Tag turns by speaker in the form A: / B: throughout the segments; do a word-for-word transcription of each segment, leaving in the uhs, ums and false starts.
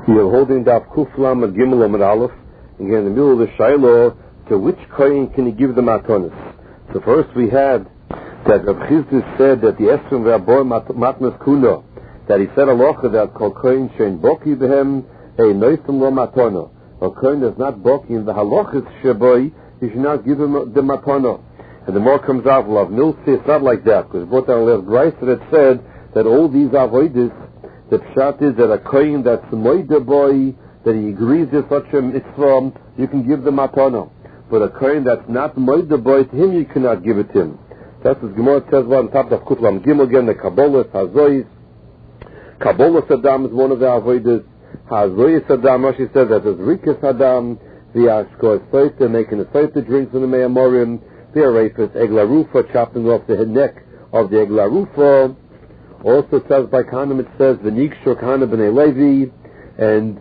A: We are holding Daf Kuflam and Gimel and Aleph, and again in the middle of the Shiloh, to which kohen can he give the matanis? So first we had that Rav Chizda said that the Esrim V'Abor Matnas Kuna, that he said aloha that Kol Kohen Shein Boki Behem a Noisem Lo Matana. A kohen is not Boki in the halachas Sheboi, he should not give him the matana. And the more comes out, Lav Nilsi, it's not like that, because brought down last Grice that said that all these avoiders, the pshat is that a kohen that's moide boy, that he agrees with such a mitzvah, you can give the matana. But a kohen that's not moide boy, to him you cannot give it to him. That's what Gemara says on top of Kutlam Gimel again, the Kabbalah, Hazois. Kabbalah Saddam is one of the avoiders. Hazois Saddam, Rashi says that there's Rikas Saddam, the Ashko Soita, making a Soita drinks in the Meyamorim, the Arafis, Egla Rufa, chopping off the neck of the Egla Rufa. Also says by Kanim, it says the Nikshur Kana B'nai Levi, and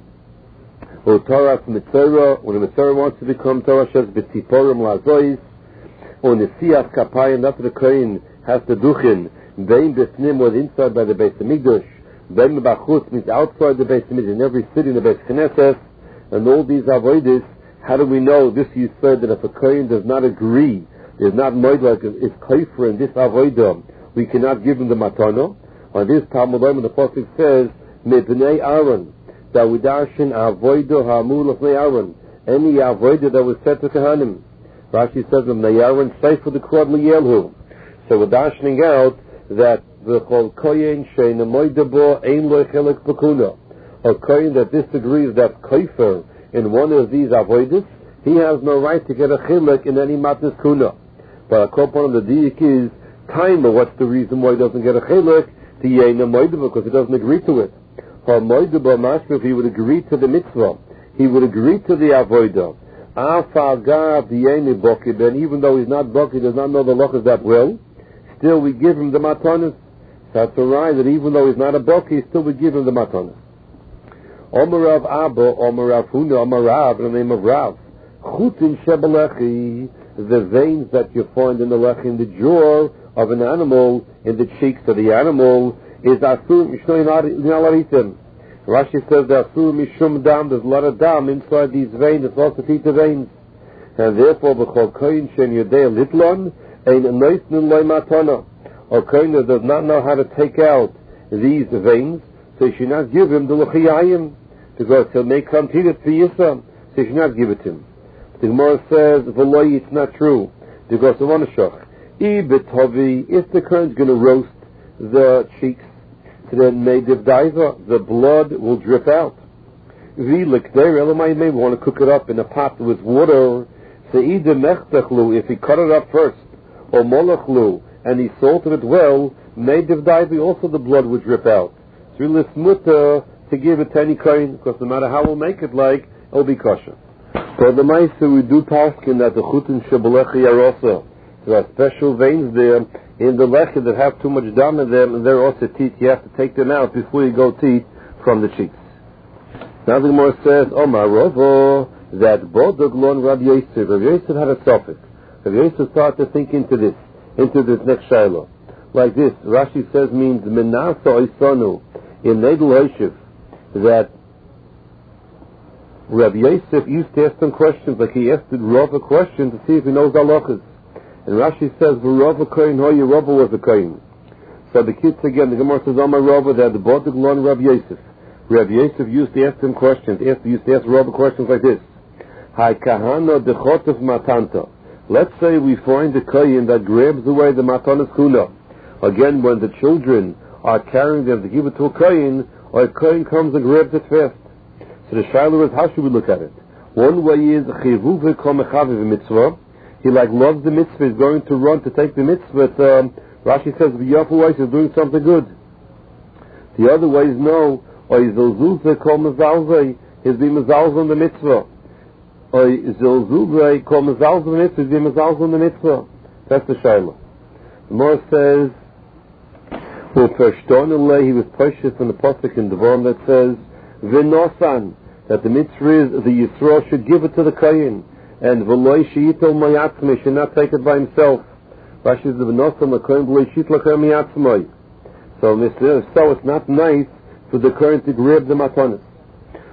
A: Torah Mitzvah, when the Mitzvah wants to become Torah, says B'tziporim Lazois, or Nesiyas Kapayim, that's the Kohen has to duchin, Bein B'fnim was inside by the Beis Hamikdash, Bein B'chutz means outside the Beis Hamikdash, in every city in the Beis Knesset, and all these avoiders. How do we know this? You said that if a Kohen does not agree, is not made like it's kaifer in this avodah, we cannot give him the matana. On this Talmud when the Pasuk says, Mebnei Aaron, that we darshan avodah ha'amul of Aaron, any avodah that was said to Kohanim. Rashi says, Mebnei Aaron, say for the Krod Liyelhu. So we're darshaning out that the Chol Kohen shein amoidabo ein lo chelek b'kuna. A Kohen that disagrees that kaifer in one of these avodas, he has no right to get a chilek in any matnas kuna. But a couple of the diik is time. What's the reason why he doesn't get a chilek? The yena moidaba, because he doesn't agree to it. For moidaba mashma, if he would agree to the mitzvah, he would agree to the avodah. Afagav the yena bokid, and even though he's not bokid, he does not know the lachas that well, still we give him the matanis. That's a right that even though he's not a bokid, still we give him the matanis. Omer Rav Abba, Omer Rav Huna, Omer Rav, in the name of Rav. Chutin shebelechi, the veins that you find in the lechi, in the jaw of an animal, in the cheeks of the animal, is asur mishnoy nalaritim. Rashi says that asur mishum dam, there's a lot of dam inside these veins, it's also teeth of veins. And therefore, b'chol koyin shen yodei litlon, ein noisnun loy matana. A koyin that does not know how to take out these veins, so you should not give him the lechiyayim, because he'll make continued for Yisra, so you should not give it to him. The Gemara says, V'loi, it's not true, because of one shach. If the Kohen's going to roast the cheeks, so then Meidiv Daiva, the blood will drip out. V'likder, Elamai may want to cook it up in a pot with water, so either Mechtechlu, if he cut it up first, or Molachlu, and he salted it well, Meidiv Daiva, also the blood would drip out. It's really smuta to give it to any Kohen, because no matter how we'll make it like, it'll be kosher. So the Maisa, we do paskin that the chutin shebelechi are also, there are special veins there in the lechi that have too much dam in them, and they're also teeth. You have to take them out before you go teeth from the cheeks. Now the Gemara says, Omar Rovo, that Bodog lon Rabbi Yosef. Rabbi Yosef had a suffix. Rabbi Yosef started to think into this, into this next shiloh. Like this, Rashi says means Menasa Oisonu in Nedel Hoshev, that Rabbi Yosef used to ask them questions, like he asked Rav a question to see if he knows halachas. And Rashi says, V'Rav Kohen Hoye, Rav was a Kohen. So the kids again, the Gemara says, Amar Rav, that the Bodig Lon Rabbi Yosef. Rabbi Yosef used to ask them questions, he used to ask Rav questions like this. Hai Kahana Dechotev Matanta. Let's say we find a Kohen that grabs away the Matanas Kuna. Again, when the children are carrying them to give it to a Kohen, or a Kohen comes and grabs it fast. So the shiloh is, how should we look at it? One way is Chivuv Komechaviv Mitzvah. He like loves the mitzvah, he's going to run to take the mitzvah. Um, Rashi says V'yafu Weiss is doing something good. The other way is no, or Zilzuvah Kol Mezalzeh, he's being Mezalzeh on the mitzvah. Or Zilzuvah Kol Mezalzeh on the mitzvah, he's being Mezalzeh on the mitzvah. That's the shiloh. The Gemara says, well, Pershtonaleh, he was pushed from the pasuk in Devarim that says, V'nosan, that the mitzvah is the Yisrael should give it to the Kohen, and V'loi sheyitel mayatzmei, should not take it by himself. Rashi says, V'nosan l'kohen v'loi sheyitel l'kohen mayatzmei. So, so it's not nice for the Kohen to grab the matanis.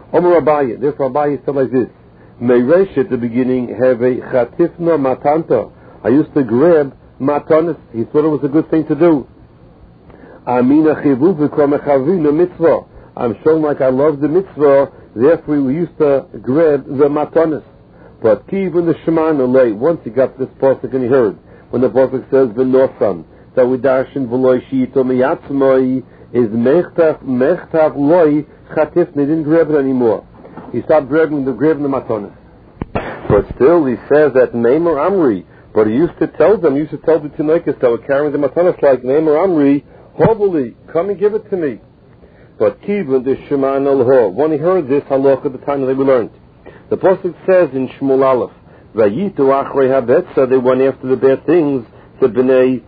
A: Omer Abaye, therefore Abaye said like this, Meiresh at the beginning have a chatifna matanta. I used to grab matanis. He thought it was a good thing to do. Amina chivu v'kom echavina mitzvah. I'm showing like I love the mitzvah, therefore we used to grab the matanis. But even the Shemana lay, once he got this pasuk and he heard, when the pasuk says v'nosam, that we darshan v'loy shi'ito miyatzmoi, is mechtav, mechtav loy chatifna. He didn't grab it anymore. He stopped grabbing the grabbing the matanis. But still, he says that Neimer Amri. But he used to tell them, he used to tell the Tinoikas that were carrying the matanis like Neimer Amri, Hovoli, come and give it to me. But Kivin the Sheman al Ho. When he heard this halach at the time that we learned, the pasuk says in Shmuel Aleph, Vayitu achrei habetza, they went after the bad things, the Bnei.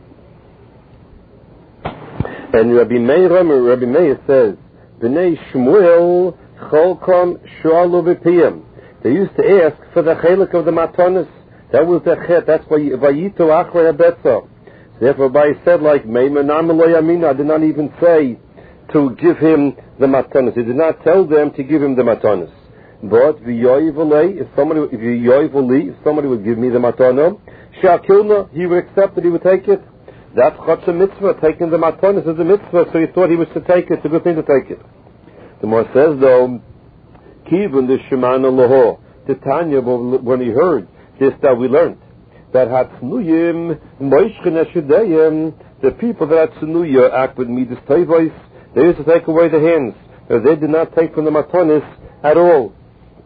A: And Rabbi Meir, Rabbi Meir says, Bnei Shmuel Cholkom Shualu B'Piyam. They used to ask for the chelik of the matanis. That was the chet. That's why Vayitu achrei habetza. Therefore, Rabbi said like Meimer Namaloi Amina. I did not even say to give him the matanis. He did not tell them to give him the matanis. But v'yoyivulei, if somebody, if v'yoyivuli, if somebody would give me the matana, shakilna, he would accept it. He would take it. That's chotz a mitzvah. Taking the matanis is a mitzvah. So he thought he was to take it. It's a good thing to take it. The more says though, Kivun the Shemana Laho, the Tanya, when he heard this that we learned, that Hatznuyim, Moishchen Eshudayim, the people that Hatznuya act with Midas Tevos, they used to take away the hands. They did not take from the matanis at all.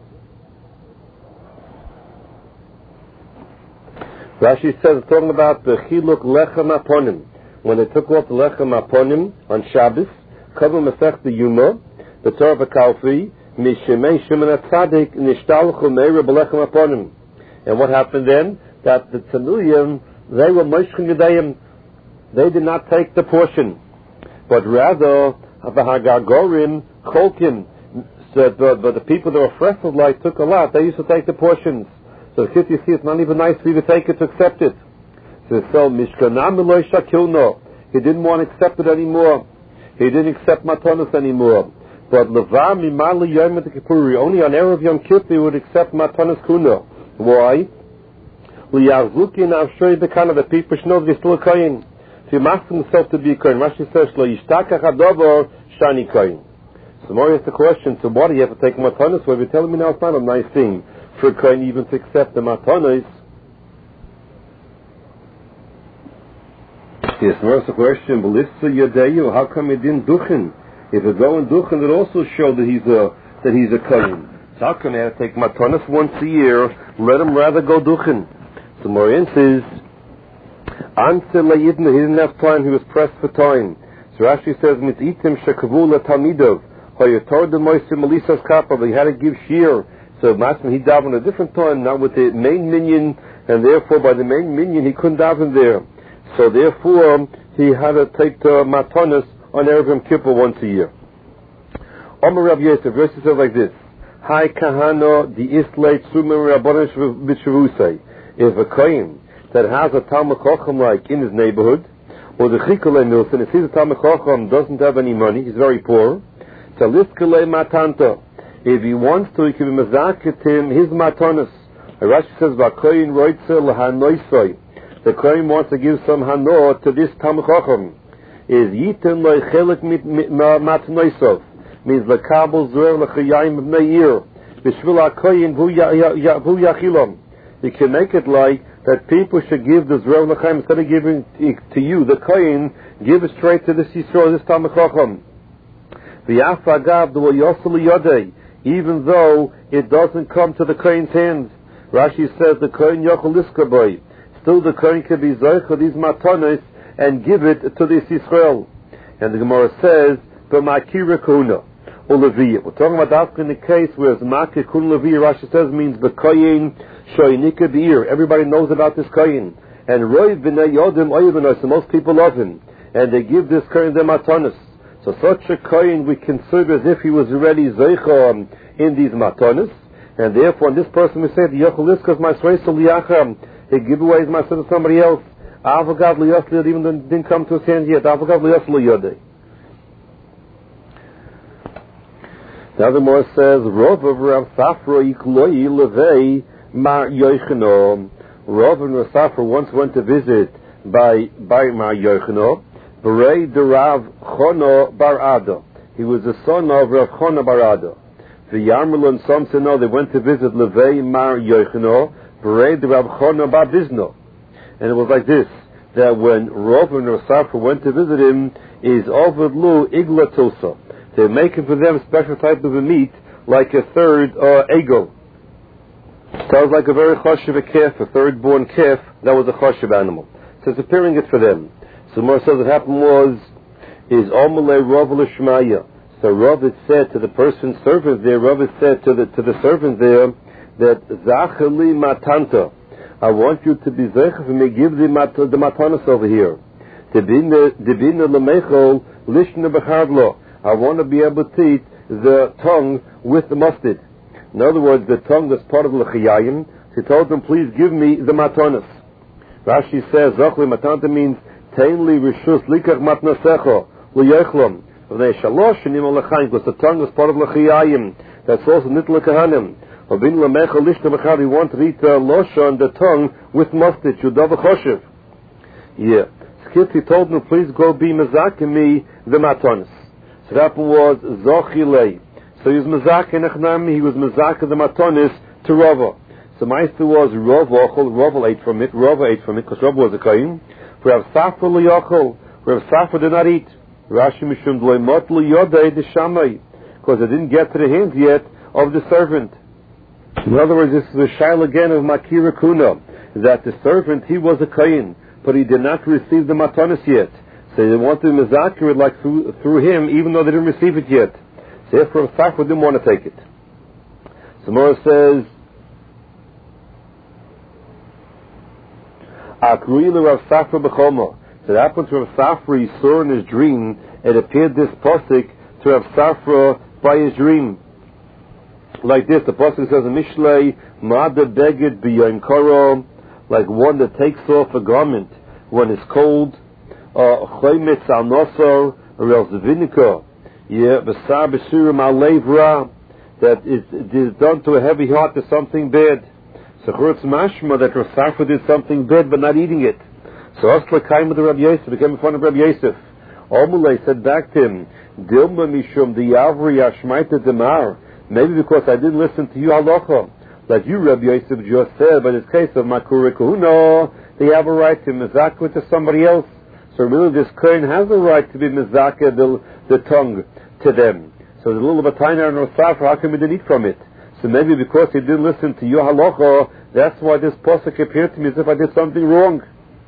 A: Rashi says, talking about the Chiluk Lechem Aponim, when they took off the Lechem Aponim on Shabbos, Kavu Masech the Yuma, the Torah B'Kalfi, Mishemei Shimon HaTzadik, Nishtalchu Meira B'Lechem Aponim. And what happened then? That the Tzanuyim, they were Moshchen Yudayim, they did not take the portion, but rather, the Hagagorim, Cholkim, so the, but the people that were fresh of life took a lot, they used to take the portions. So the kid, you see, it's not even nice for you to take it, to accept it. So, so Mishkanam Eloi Shakilno, he didn't want to accept it anymore. He didn't accept Matanis anymore. But Levam Mimali Yom Kippuri, only on Erev Yom Kippur he would accept Matanis Kuno. Why? Liyazukin Avshoy Bekana, the people should know they're still a Kohen. So he masked himself to be a Kohen. Rashi says, Lo Yishtakach Adovo Shani Kohen. So more is the question, so why do you have to take Matanis? Well, you're telling me now it's not a nice thing for a Kohen even to accept the Matanis. Yes, more is the question, Belissa Yadeyu, how come he didn't duchen? If it's going duchen, it also showed that he's a, that he's a Kohen. So how come he had to take Matanis once a year? Let him rather go duchen. So Morian says, Ansel Layidna, he didn't have time, he was pressed for time. So Rashi says, Mitzitim Shekavula Talmidov, Hoyator de Moisim Melisas Kappa, he had to give shear. So Masman, he davened a different time, not with the main minion, and therefore by the main minion he couldn't daven there. So therefore he had to take the Matanis on Erev Yom Kippur once a year. Omer Rav Yosef, verse says like this, Hai Kahano di Islay Tzumim Rabbonish B'Shavusay. If a Kohen that has a Talmud Chacham like in his neighborhood, or the Chikolei Milson, if he's a Talmud Chacham, doesn't have any money, he's very poor, Taliskalei Matanta. If he wants to, he can be Mazaket him his Matanis. Rashi says, V'Kohen Roitze L'Hanoisoi. The Kohen wants to give some Hano to this Talmud Chacham. Is Yiten Loi Chelik Matanoisov. Means L'Kabel Zuer L'Chayayim B'Neir. B'Shvil HaKohen V'Hu Yachilom. You can make it like that people should give the Zerel L'Chaim, instead of giving it to you, the Kohen, give it straight to this Yisrael, this Talmud Chacham. Even though it doesn't come to the Kohen's hands. Rashi says the Kohen Yochel Liskaboy. Still the Kohen can be Zoich these Matanis and give it to this Yisrael. And the Gemara says, B'Makira Kuna. We're talking about that in the case where Makir Kun Levi, Rashi says, means the Kohen Shoinika Be'ir. Everybody knows about this Kohen. And Roiv B'nei Yodim Oyevanois, so most people love him. And they give this Kohen their Matanis. So such a Kohen we consider as if he was already Zeicham in these Matanis. And therefore, this person we say, the Yocheliska my Sreisel Liacham, he give away his Matanis to somebody else. Avagav Liyosli, even didn't come to his hand yet. Avagav Liyosli Yodei. Now the Gemara says, Rav of Rav Safra Yikloi Levei Mar Yochano. Rav and Rav Safra once went to visit by by Mar Yochano, Berei de Rav Chono Bar Ado. He was the son of Rav Chono Bar Ado. The Yarmul and some say no, they went to visit Levei Mar Yochano, Berei de Rav Chono Bar Bizno. And it was like this, that when Rav and Rav Safra went to visit him, is Ovid Lu Igla Tosa. They're making for them a special type of a meat, like a third uh, ego. Sounds like a very choshev calf, a third born calf, that was a choshev animal. So it's preparing it for them. So Mar says what happened was, is Omalei Rav L'Shmaya. So Rav had said to the person servant there, Rav had said to the to the servant there, that Zachali Matanta, I want you to be zeich and me give the, mat, the matanas over here. Debina Lemechol Lishna Bechadlo. I want to be able to eat the tongue with the mustard. In other words, the tongue that's part of l'chiyayim. He told them, please give me the matanas. Rashi says, Zachli matanta means, Tainli rishus likach matnasecho, l'yechlom. V'nei shalosh shenim l'chaim, because the tongue is part of l'chiyayim. That's also nitla kahanim. Obin l'mecha lishna b'chad, he wanted to eat the losha and the tongue with mustard, shudav v'choshev. Yeah. Skitzi told them, please go be mazakim me the matanas. So that happened was Zochilei. So he was Mazaka Nechnami, he was Mazaka the Matonis to Rava. So Meister was Rava, Rava ate from it, Rava ate from it, because Rava was a Kain. For Rav Safra L'Yochel, Rav Safra did not eat. Rashi Mishum D'Loimot L'Yodei D'Shamai, because it didn't get to the hands yet of the servant. In other words, this is a shail again of Makira Kuna, that the servant, he was a Kain, but he did not receive the Matonis yet. So they wanted to mazakir it like through, through him, even though they didn't receive it yet. So therefore, Safra didn't want to take it. So Mora says, Akruilu Rav Safra b'chomo. So it happened to Rav Safra, he saw in his dream, it appeared this posik to Rav Safra by his dream. Like this, the posik says, Mishlei Mada Beged B'Yom Koro, like one that takes off a garment when it's cold, Choymetz al nosor or else vinegar, yeah, b'sar b'surim al levra, that is, it is done to a heavy heart to something bad. So churutz mashma that Rav Safra did something bad but not eating it. So Asla came with the Rabbi Yosef, became in front of Rabbi Yosef. Omulei said back to him, Dilma mishum diyavri yashmaita demar. Maybe because I didn't listen to you halacha, like you Rabbi Yosef just said, but in this case of makure kuhuno, they have a right to mezakah to somebody else. So really this Kohen has a right to be mezakeh the, the tongue to them. So the little bataina and Rosafra, how come he didn't eat from it? So maybe because he didn't listen to your halacha, that's why this posuk appeared to me as if I did something wrong.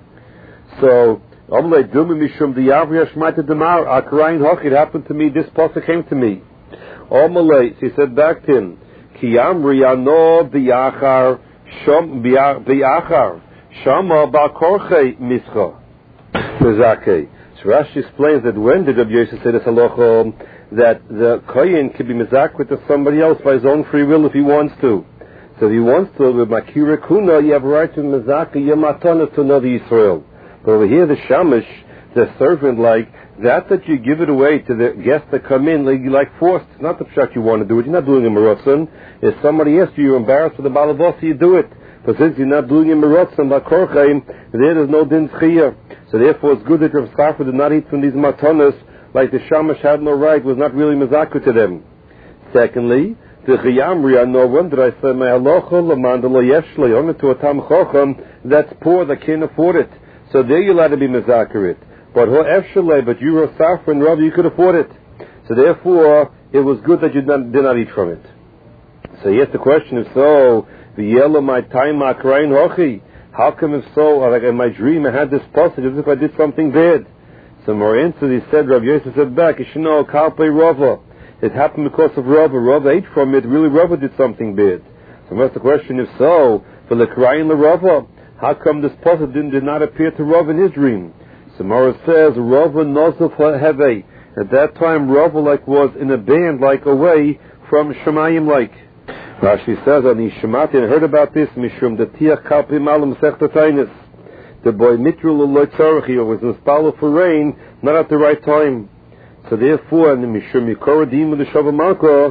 A: So, Omlei Dumi Mishum Diyavri Ashmaita Demar, Akrayin Hoch, it happened to me, this posuk came to me. Omlei, so he said back to him, Kiyamri Ano Biyachar, Shom Biyachar, Shama Bakorche Mischa. So Rashi explains that when did Rabbi Yosef say this halacha, that the kohen can be mezakeh to somebody else by his own free will if he wants to. So if he wants to, with makira kuna, you have a right to mezakeh your matana to another Yisrael. But over here, the shamish, the servant, like that, that you give it away to the guests that come in, like, like forced. It's not the pshat you want to do it. You're not doing a meratzon. If somebody asks you, you're embarrassed with the balavosi, you do it. But since you're not doing a meratzon by korchaim, there is no din chiyah. So therefore, it's good that Rav Safra did not eat from these matanas, like the shamash had no right, was not really mezakeh to them. Secondly, the chiyamri, no wonder I said, my halacha lamandala yeshle, only to a tam chocham that's poor, that can't afford it. So there you're allowed to be mezakeh it. But ho efshalei, but you Rav Safra and Rav, you could afford it. So therefore, it was good that you did not, did not eat from it. So yes, the question is, so, the yellow my time akrayin hochi. How come if so, like in my dream I had this posture as if I did something bad? So more answer, he said, Rabbi Yosef said back, you should know, Kalpe Rava. It happened because of Rava. Rava ate from it, really Rava did something bad. So that's the question, if so, for the crying the Rava, how come this posture did, did not appear to Rava in his dream? So Mara says, Rava nozuf heve. At that time, Rava like was in a band, like away from Shemayim like. Rashi says, Ani Shemati, and I heard about this, Mishum, the Tiach Kalpi Malam Sechtatainus. The boy Mitrul Loitzarchi was installed for rain, not at the right time. So therefore, and the Mishum Yikoradim with the Shavamarko,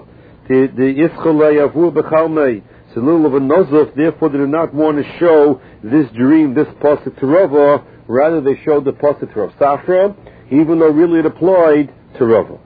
A: the the Ischolei Avur Bechalmei. It's a little of a nozuf, therefore they do not want to show this dream, this pasuk to Rava, rather they showed the pasuk to Rav Safra, even though really it applied to Rava.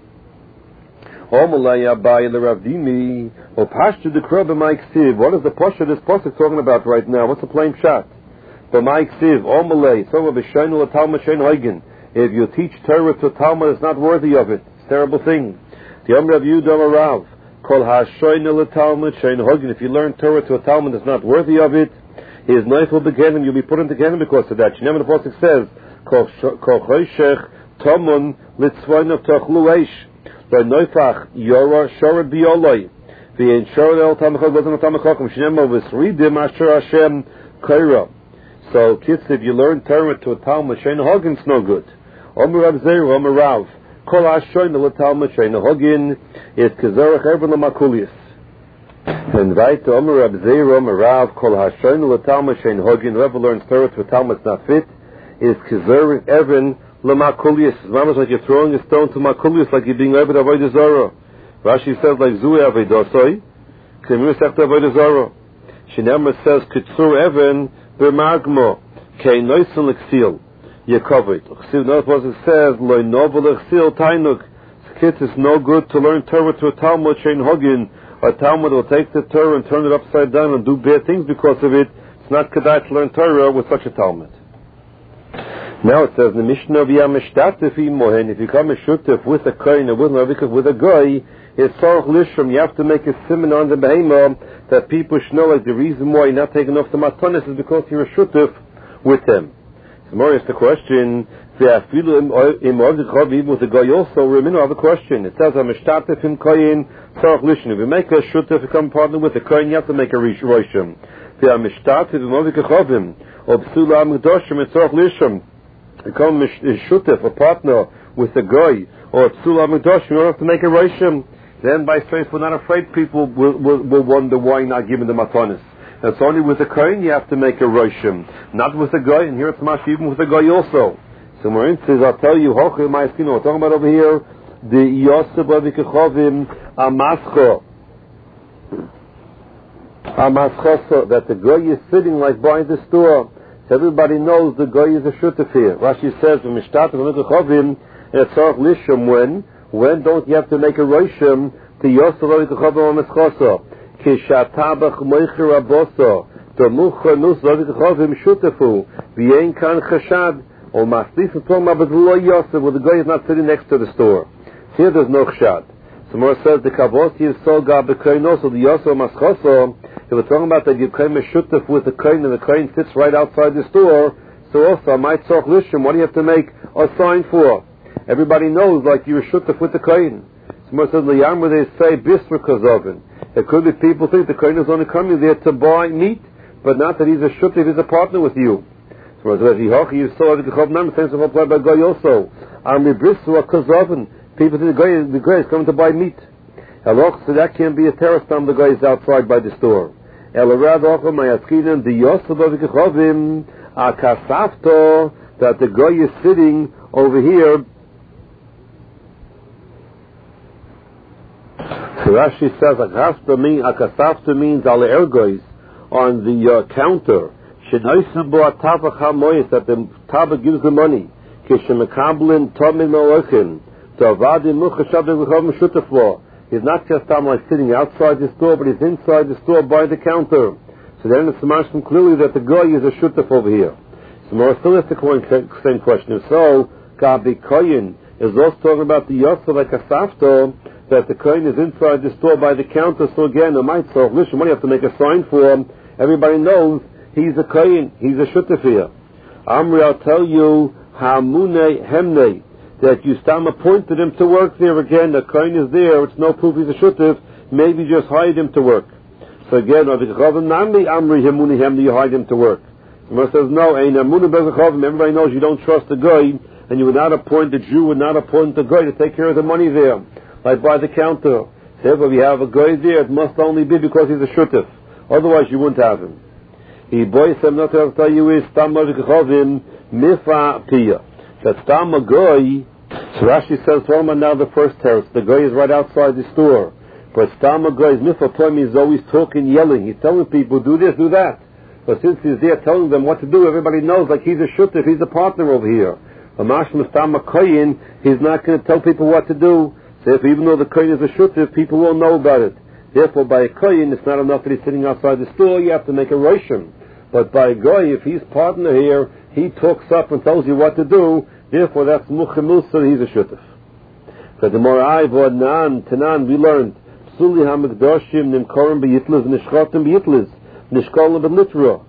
A: Omalei Abai LeRavdimi, or Pashtu the Krab Mike Siv. What is the pasuk this pasuk talking about right now? What's the plain shot? But Mike Siv, Omalei, so of B'Shainu L'Talmud Shein Hoigen. If you teach Torah to a Talmud, it's not worthy of it. It's a terrible thing. The Amr of Yudam Rav. Kol hashoyne l'talmud shein hogin. If you learn Torah to a Talmud that's not worthy of it, his knife will begin and you'll be put into Gehenna because of that. Shneim the pasuk says, Kol choshech tomun litzvaynav tochlu eish. By noifach yora shorad biyoloi. V'yein shorad el tamachok wasn't a tamachokim. Shneim v'sridim asher Hashem kaira. So kids, if you learn Torah to a Talmud shein hogin, it's no good. Omer Rav Zeru, Omer Rav. Kol hashoyne l'talmud shein hogin is kazorach ever l'makulius. And right to Omer Rab Zeir Omer Rav Kol hashoyne l'talmud shein hogin. Whoever learns Torah to a Talmud that's not fit is kazorach ever l'makulius. It's almost like you're throwing a stone to makulius, like you're being over the avodah zarah. Rashi says like zui avodosoi, k'emir sech to avodah zarah. Shinemar says kitzur even b'margmo kei noisin l'ksil. Yakovit. Another person says, "Lo novel echsil tainuk." Kids, it's no good to learn Torah to a Talmud shein hogin. A Talmud will take the Torah and turn it upside down and do bad things because of it. It's not kedai to learn Torah with such a Talmud. Now it says, "The Mishnah v'yamishtatif imohen." If you come a shutef with a kohen or with a with a guy, it's sorach lishram. You have to make a simon on the behema that people should know. Like the reason why you're not taking off the matanis is because you're a shutef with them. More is the question. Even with the guy also, we have a question. It says, "Amishtatif im koyin tzarich lishnu." If you make a shutef, become partner with a koyin, you have to make a roshim. Amishtatif im ovikachovim or b'sula amigdoshim tzarich lishnu. Become a shutef, a partner with a guy or b'sula amigdoshim, you don't have to make a roshim. Then, by faith, we're not afraid. People will, will, will wonder why not giving the matanis. That's only with a kohen you have to make a roshim, not with a guy. And here it's mash even with a guy also. So Marin says, I'll tell you, Hochel Ma'askino. We're talking about over here the Yosef Avikachovim Amascho, Amaschoso, that the guy is sitting like by the store. So everybody knows the guy is a shutef here. Rashi says, "V'mishtat Avikachovim etzarach lishim." When, when don't you have to make a roshim to Yosef Avikachovim Amaschoso? Kishatabach moicher aboso to mucha nus Avikachovim shutefu v'yein kan chashad. Or Maslis is talking about Lo Yosef, where the guy is not sitting next to the store. Here there's no chshad. Somewhere says the Kavosi is so gab the kohen also the Yosef Maschoso. If we're talking about that you came a shutef with the kohen and the kohen sits right outside the store, so also I might talk lishim. What do you have to make a sign for? Everybody knows like you're a shutef with the kohen. Somewhere says the yam where they say bisr kazovin. It could be people think the kohen is only coming there to buy meat, but not that he's a shutef, he's a partner with you. So as he hoch you saw the Chovnam sense of applied by guy also. Army brisu a kazovin. People think the guy the guy is coming to buy meat. Eloch, so that can be a terrorist time the guy is outside by the store. Elorad ochom mayaskinim the Yosef Avikachovim akasafto, that the guy is sitting over here. So Rashi says akasafto means akasafto means ale ergois on the uh, counter. That the Taba gives the money. He's not just like sitting outside the store, but he's inside the store by the counter. So then it's mentioned clearly that the guy is a shutef over here. So more still has the same question. So Gabi Koyin is also talking about the Yosef like a safto, that the Koyin is inside the store by the counter. So again, I might say, listen, what do you have to make a sign for him? Everybody knows he's a kohen, he's a shutef here. Amri, I'll tell you, hamune hemne, that you stam appointed him to work there again. The kohen is there, it's no proof he's a shutef, maybe just hired him to work. So again, Amri hamune hemne, you hired him to work. Someone says, no, everybody knows you don't trust the guy, and you would not appoint the Jew, would not appoint the guy to take care of the money there, like by the counter. So if we have a guy there, it must only be because he's a shutef. Otherwise you wouldn't have him. He boys I'm not to tell you is Stam Avikachovim Mifa Piyah. That Stam Goy, so Rashi says, Roma now the first terrace, the guy is right outside the store. But Stam Goy's Mifatomi is always talking, yelling. He's telling people, do this, do that. But since he's there telling them what to do, everybody knows, like he's a shuttif, he's a partner over here. A Mashma Stam Koyin, he's not going to tell people what to do. So if, even though the Koyin is a shuttif, people won't know about it. Therefore, by a Koyin, it's not enough that he's sitting outside the store, you have to make a Roshim. But by a Goy, if he's partner here, he talks up and tells you what to do, therefore that's Muchemilsa, he's a shuttif. So the Morai Vodnan, Tanan, we learned, Psuli HaMikdoshim, Nimkorim B'Yitlis, Nishchotim B'Yitlis, Nishkolim B'Litra.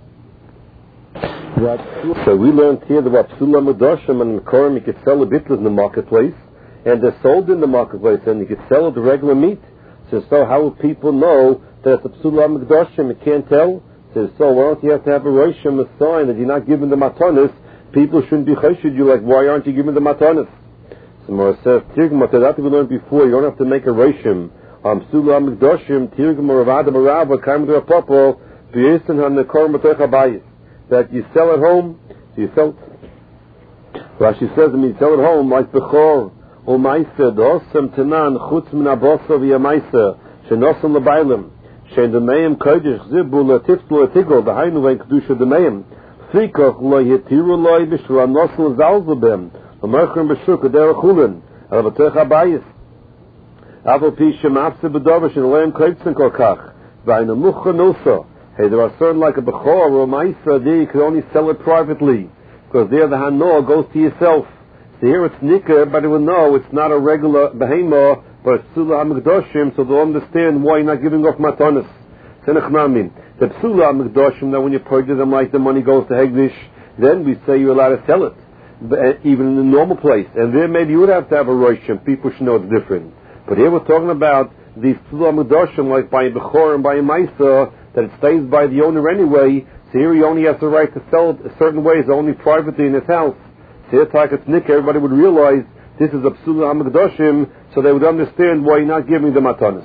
A: So we learned here that what Psuli HaMikdoshim and Nimkorim, you could sell a B'Yitlis in the marketplace, and they're sold in the marketplace, and you could sell it the regular meat. So, so how would people know that it's a Psuli HaMikdoshim? You can't tell. So, so why don't you have to have a Roshim, a sign that you're not giving the matanis? People shouldn't be cheshid you, like, why aren't you giving the matanis? So Mora says, Tirgum, that we learned before, you don't have to make a Roshim. Um, Psuli HaMikdoshim, Tirgum, Ravada, Marava, Kaim to a Popo, B'yesin HaNekor Matech HaBayis. That you sell at home, you sell, Rashi says, I mean, you sell at home, like Bechor, O Maisa, Dosam Tanan, Chutz Min Abosa V'ya Maisa, Shenosam L'Bailim, Shein Demeim Kodesh, Zibu L'Tiflu L'Tigol, V'hainu V'en Kedusha Demeim, Frikoch Lo Yetiru Lo Yibishra, Nosam L'Zalzabim, V'merchrim B'Shuk, Adera Chulin, Alavatech HaBayis, Avo Pi Shem Apse B'Dovash, and Leim Koitzen Kolkach, V'hainu Mucha Nusa. Hey, there are certain, like a Bechor or a Maisa, there you can only sell it privately, because there the Hanoah goes to yourself. So here it's Nika, everybody will know it's not a regular Behemah, but it's Psuli HaMikdoshim, so they'll understand why you're not giving off matanis. Senechnamin. The Psuli HaMikdoshim, that when you purchase them, like the money goes to Hegdish, then we say you're allowed to sell it, but even in the normal place. And there maybe you would have to have a Roshim, people should know it's different. But here we're talking about these Psuli HaMikdoshim, like by a Bechor and by a Maisa, that it stays by the owner anyway, so here he only has the right to sell it certain ways, only privately in his house. So here, Takat Nika, everybody would realize this is a Psuli HaMikdoshim, so they would understand why you're not giving the matanis.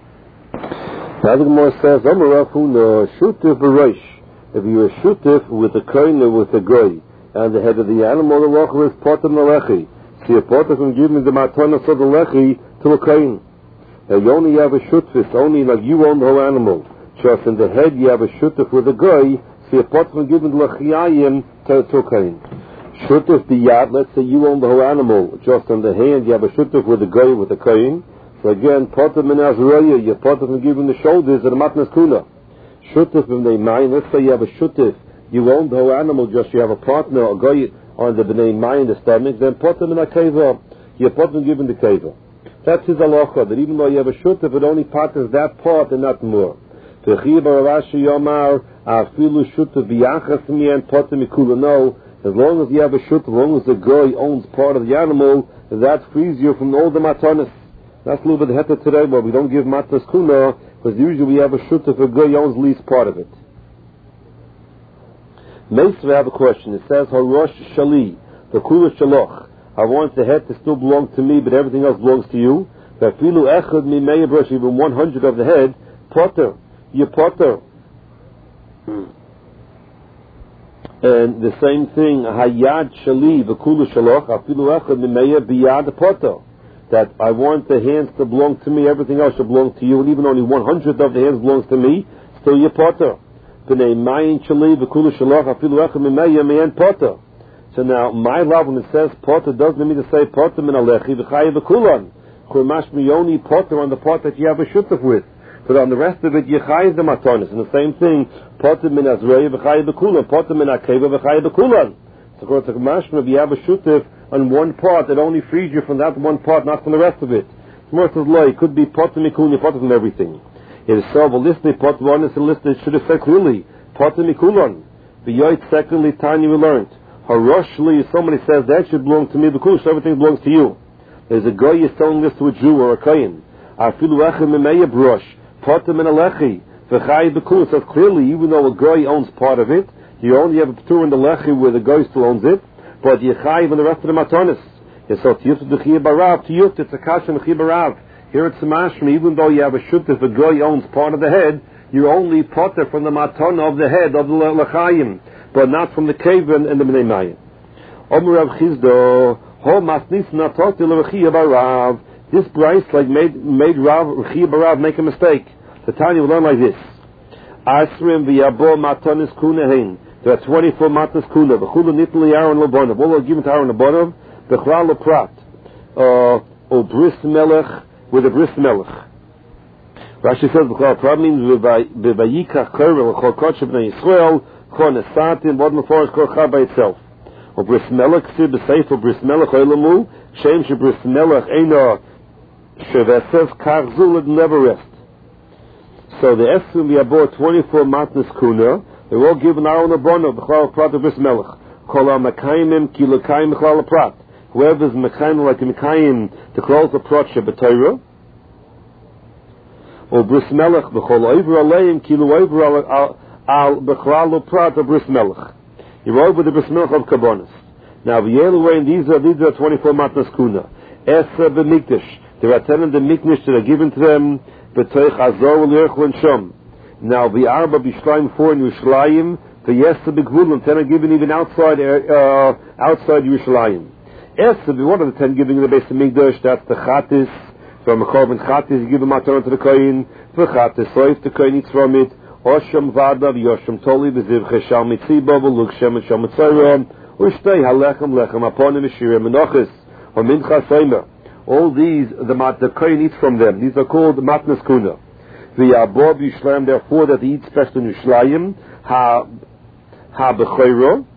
A: Now the Gemara says, Shutif B'Reish. If you're a Shutif with a kohen or with a goy, and the head of the animal, the locher is Potem Nalechi. So you're Potem from giving the matanis of the Lechi to a kohen. Now you only have a Shutif, only like you own the whole animal. Just in the head you have a Shutif with a goy, so you're Potem from giving the Lechiyayim to a kohen. Shutif biyad, let's say you own the whole animal. Just on the hand, you have a shutif with a goy, with a kohen. So again, potem min azroya, you're potem from giving the shoulders of the matnas kuna. Shutif b'nei mayin, let's say you have a shutif, you own the whole animal, just you have a partner, a goy, on the b'nei mayin, the stomach, then potem min akeva, you're potem giving the keva. That's his halacha, that even though you have a shutif, it only partners that part and not more. V'chi b'ravashi yomar, afilu shutif b'yachas miyan potem mikula, no. As long as you have a shut, as long as the guy owns part of the animal, that frees you from all the matanis. That's a little bit heta today, but we don't give matas kuna, because usually we have a shut if a guy owns at least part of it. Meis, we have a question. It says, Harosh Shali, the kula shaloch. I want the head to still belong to me, but everything else belongs to you. Vafilu echad mi meya brush, even one hundred of the head, potter. You potter. And the same thing, Hayad Shali, V'kulu Shaloch, Afilu Echad Mimeya Biyad Potter. That I want the hands to belong to me, everything else should belong to you, and even only one hundredth of the hands belongs to me, still your Potter. B'nei Mayin Shali, V'kulu Shaloch, Afilu Echad Mimeya Miyan Potter. So now, my love, when it says Potter, doesn't mean to say Potter Min Alechi, V'chaya V'kulan. Kurmash Miyoni Potter on the part that you have a shutaf with. But on the rest of it, Yechai is the matanis. And the same thing, Potem min Azreya v'chai b'kulan, Potem min Akeva v'chai b'kulan. So according to Mashma, if you have a shutif on one part, it only frees you from that one part, not from the rest of it. More says law, it could be Potem mikun, Potem from everything. It is so, but listen, Potem one is listed, it should have said clearly, Potem mikulan. B'yoit, secondly, Tanya we learned. Haroshli, somebody says, that should belong to me, because everything belongs to you. There's a guy who's telling this to a Jew or a Kayin. Afilu echem mimeya brush. Potem in a lechi, v'chai b'kul. So clearly, even though a guy owns part of it, you only have a p'tur in the lechi where the guy still owns it, but Yechayiv and the rest of the matanis. So tiyuf d'chiyah barav, tiyuf it's a kasha d'chiyah barav. Here it's a mashma, even though you have a shut, if a guy owns part of the head, you're only potter from the matana of the head of the lechayim, but not from the cave and, and the bnei mayim. Omer Rav Chizdo, ho masnis natoti l'chiyah barav. This Bryce like made made Rav Chia Barav make a mistake. The Tanya will learn like this: Asrim v'yabo matanis kunahin. There are twenty-four matnas kuna. V'chulu nitli Aaron Labonov. All are given to Aaron Labonov. B'chral leprat. Uh, or bris melech with a bris melech. Rashi says b'chral leprat means v'vayikach korel l'chol kodesh b'nei Yisrael chol nesatim v'od meforsh kol chad by itself. Or bris melech sib b'seif or bris melech oilamu shem she bris melech eino shevesev kach zulad never rest. So the Esrim Yabor twenty-four matnas kuna, they're all given Aaron Abono, B'chlal Prat of Bris Melech. Kol ha-Mekayimim ki l'Kayim B'chlal Prat. Whoever's Mekayim like a Mekayim to close the Prat Shebetoira, or Bris Melech B'chol Oiver Aleim ki l'Oiver al B'chlal Prat of Bris Melech. You're over with the Bris Melech of Kabbonis. Now, V'yelu these are, these are twenty-four matnas kuna. Esa b'Mikdash. There are ten of the Mikdash that are given to them, B'toich Azor L'Yerchel and Shom. Now, the Arba B'Shlayim four in Yerushalayim, the Yesa B'Gvulim, ten are given even outside uh, outside Yerushalayim. Esa, one of the ten given in the base of Mikdash, that's the Chatis, from a Korban Chatis, you give a Matan to the Kohen, the Chatis, so if the Kohen eats from it, Osham Vada, Yosham Toli, B'Zivche Shal Mitziba, V'Luk Shem and Shal Mitzayram, U'Shtei HaLechem Lechem, Aponim Eshirim Menachis, or Mincha Seimer. All these, the, the Kohen eats from them. These are called matnas kuna. The Yabor B'Yishlayim, therefore, that he eats special in Yishlayim, ha, ha b'chayro.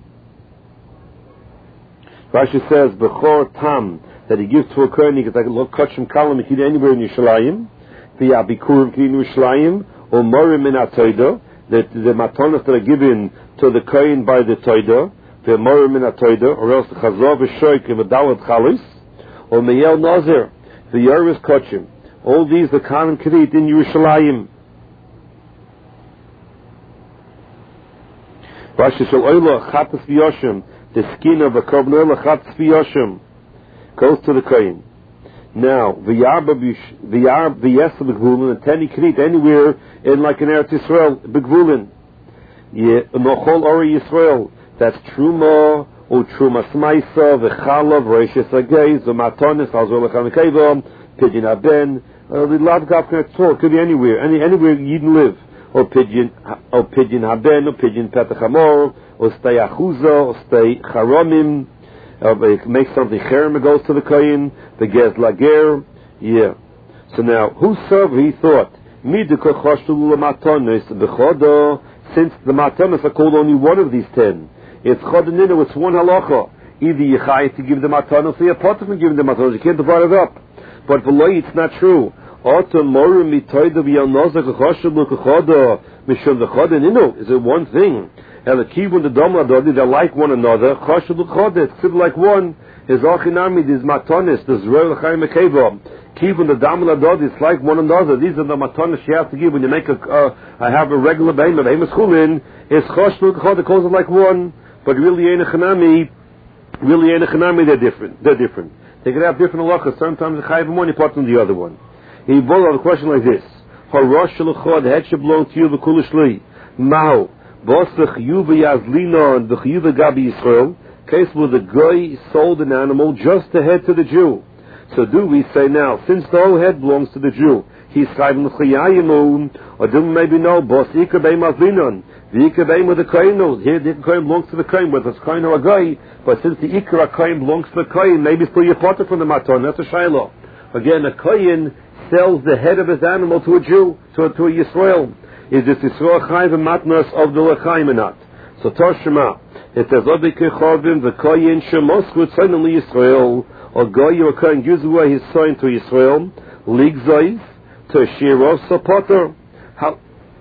A: Rashi says, b'chor tam, that he gives to a Kohen, he gets like a little kachim kalam, he can eat anywhere in Yishlayim. The Yabikurim can eat in Yishlayim, or morim in atoida, that the matanos that are given to the Kohen by the toida, the morim in atoida, or else the chazor v'shoik, and the dawat chalis, or Meyel Nazir, the Yervis Kochim. All these the Khan could eat in Yerushalayim. Rashi Shal Oila Chatas V'Yoshim, the skin of a Korban Oila Chatas V'Yoshim, goes to the Kohen. Now, V'Yarba V'Yarba V'Yesa B'Gvulin, and ten he could eat anywhere in like an Eretz Yisrael, B'Gvulin. Nochol Ori Yisrael, that's Truma, O Truma Smaisa, V'Chalav, Reishis Ageiz, V'Matonis, Azor Lechem Kevom, Pidyon Haben, the Lav Gav can talk, could be anywhere, any, anywhere Yidden live, or Pidyon, or Pidyon Haben, or Pidyon Petach Hamor, or Stay Achuza, or Stay Charomim, or it makes something Cherem, it goes to the Kohen, the Gez Lager, yeah. So now, who served, he thought, Midiko Choshul Matonis, B'Chodo, since the Matonis are called only one of these ten, it's Chodinino, it's one halacha. Either you chai to give the matanos, or you're part of giving the matanos. You can't divide it up. But for Loi, it's not true. Oto morim mitoida v'yanoza k'choshev l'k'choda mishum v'chodinino. Is it one thing? And the kibun the dom ladodi, they're like one another. Choshev l'k'choda, it's still like one. His achinami, there's matanis, there's roel l'chaim mekeva. Kibun the dom ladodi, it's like one another. These are the matanis you have to give when you make a, uh, I have a regular behemoth, behemoth chulin. It's choshev l'k'choda, calls it like one. But really, ain't a chanami, really ain't a chanami, they're different. They're different. They can have different halachas. Sometimes the chayiv one, you put on the other one. He brought out a question like this: Harosh shel the head should belong to you, v'kulish li. Mao, bos the chiyuv yazlina and the chiyuv gabi Yisrael. Case where the guy sold an animal just the head to the Jew. So do we say now, since the whole head belongs to the Jew, he's chayim l'chayayimun, or do we maybe know bos ikar beim azlinon? The Ikar Beim with the Kohen knows. Here the Ikar Kohen belongs to the Kohen, whether it's Kohen or a guy. But since the Ikar Kohen belongs to the Kohen, maybe still you're part from the Maton. That's a Shiloh. Again, a Kohen sells the head of his animal to a Jew, to, to a Yisrael. Is this Yisrael Chayv and Matnas of the Lechaim or not? So Toshima, it says, Obi Kechovim, the Kohen Shemos with son in Yisrael, or Goy or Kohen gives away his son to Yisrael, Ligzois, to Shiros, so Potter. How?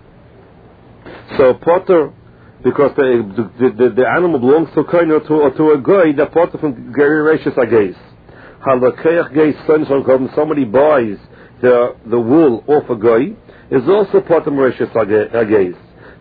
A: So Potter, because the the, the, the animal belongs to a Kohen or to, or to a Goy, the Potter from Geri Rashis Agais. Halakeach Geis son from somebody buys the the wool off a Goy, is also Potter Rashis Agais.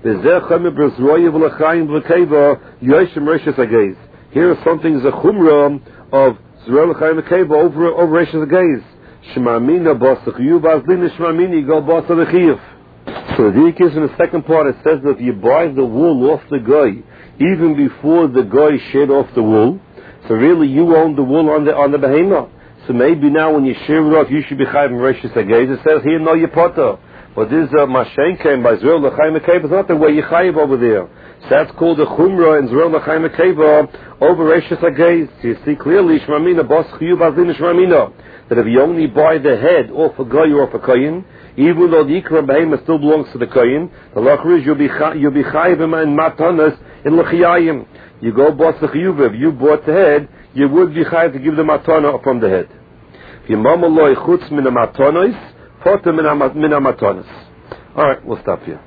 A: Here is something Zechumra of Zerel Chaim Keva over over Rashis Agais. Shmamina Bosach Yubazlin Shmamini go Bosach Chiyuv. So the case in the second part it says that if you buy the wool off the guy even before the guy shed off the wool, so really you own the wool on the on the behemoth. So maybe now when you share it off, you should be chayiv in Rishis Hagez. It says here, no, you potter. But this uh, Mashen came by Zerel L'chaim Akeva. It's not the way you chayiv over there. So that's called the Chumrah in Zerel L'chaim Akeva over Rishis Hagez. So you see clearly, Shmamina, Bos Chiyuv Azlin Shmamina, that if you only buy the head off a goy or off a koyin, even though the Ikra Behema still belongs to the koyin, the lachar is you'll be you'll be chayiv in matanas in l'chiyayim. You go Bos Chiyuv. If you bought the head, you would be chayiv to give the matana from the head. If you mamaloi chutz min a matanos, potem min a matanos. All right, we'll stop here.